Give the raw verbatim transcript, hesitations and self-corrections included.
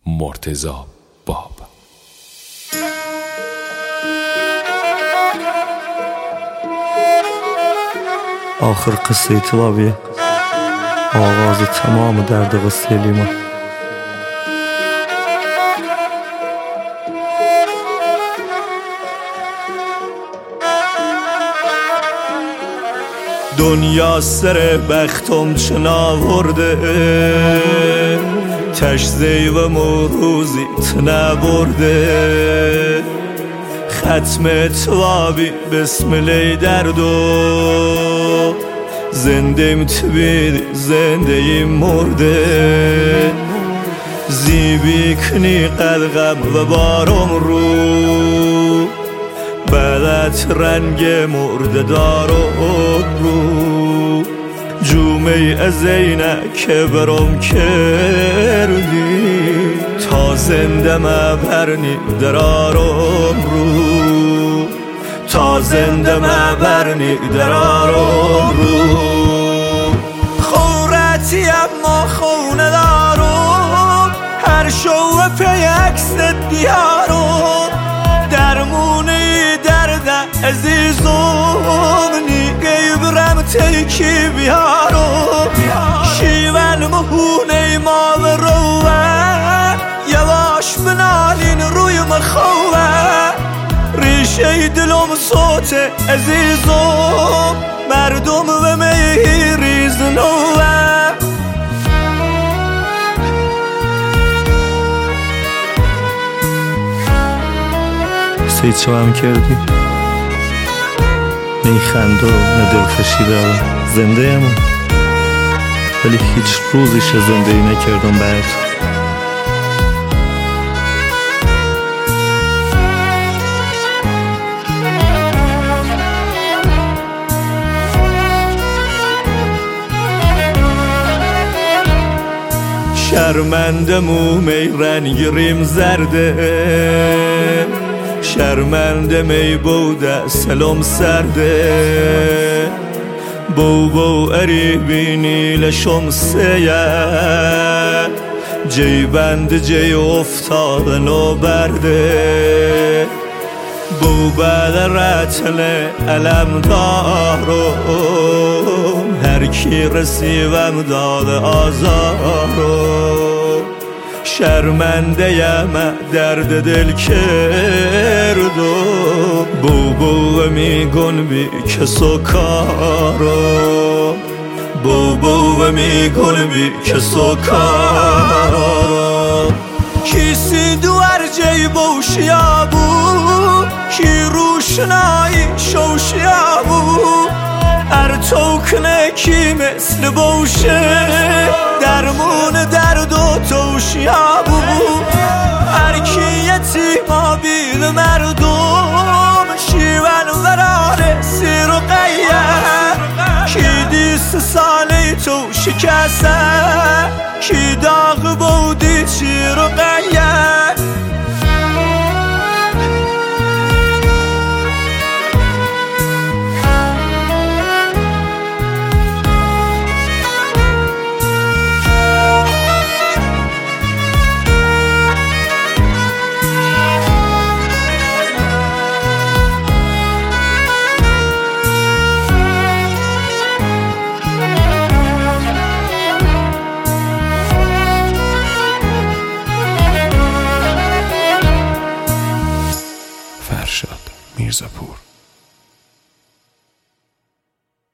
مرتضی باب. آخر قصه طلابیه، آغاز تمام درد قصه لیما. دنیا سر بختم چه ناورده، تش زیوم و روزی تنبرده. ختم توابی بسم لی دردو، زندیم تبید زندهی مرده. زیبی کنی قلقم و بارم رو، بدت رنگ مرده دارم رو. جومه از اینک برم کردی، تا زنده مبرنی درارم رو. تا زنده مبرنی درارم رو. خورتی اما خونه دارم، هر شو پی عکست بیارم. درمونی درد عزیزم، نیگه برم تیکی بیارم. شیون مهونه ما بروه، یواش بنالین روی مخوه. ریشه دلم صوت عزیزم، مردم به میریز نوه. سید چه هم کردی؟ نه خنده و نه دلخوشی دارم، زنده ام، ولی هیچ روزیش زندگی نکردم برات. شرمنده مومی رنگ ریم زرده، شرمنده می بوده سلام سرده. بو بو اری بینی لشمسیه، جی بند جی افتاده نو برده. بو بعد رتل علم دارم، هر کی رسیوم داده آزارم. شرمنده یم درد دل کردم، بو بو میگن بی کس و کارم. بو بو میگن بی کس و کارم. کسی دوار جی بوشیا بو، کی روشنایی شوشیا بو. هر توکنه کی مثل بوشه، درمون درد و توشیا بو. هر کی یتیما بید مردم، شیون وراره سیر و قیه. کی دیست سالی تو شکسته، کی داغ بودی چیر و قیه. فرشاد میرزاپور.